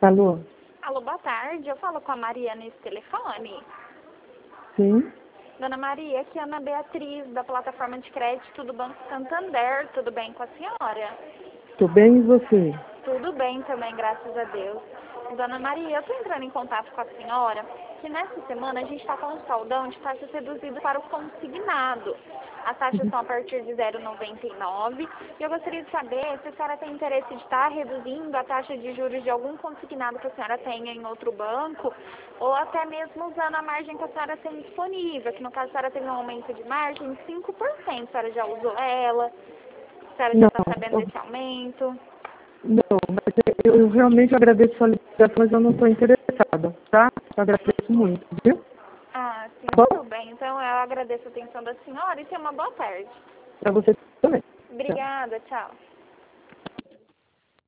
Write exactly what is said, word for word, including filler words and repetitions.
Alô? Alô, boa tarde. Eu falo com a Maria nesse telefone. Sim? Dona Maria, aqui é a Ana Beatriz, da plataforma de crédito do Banco Santander. Tudo bem com a senhora? Tô bem, e você? Tudo bem também, graças a Deus. Dona Maria, eu estou entrando em contato com a senhora que nessa semana a gente está com um saldão de taxas reduzidas para o consignado. As taxas são a partir de zero vírgula noventa e nove e eu gostaria de saber se a senhora tem interesse de estar reduzindo a taxa de juros de algum consignado que a senhora tenha em outro banco ou até mesmo usando a margem que a senhora tem disponível, que no caso a senhora teve um aumento de margem de cinco por cento. A senhora já usou ela? A senhora já Não, está sabendo eu- desse aumento? não, mas eu, eu realmente agradeço a ligação, mas eu não estou interessada, tá? Eu agradeço muito, viu? Ah, sim, Tá bom? tudo bem. Então eu agradeço a atenção da senhora e tenha uma boa tarde. Pra você também. Tchau. Obrigada, tchau.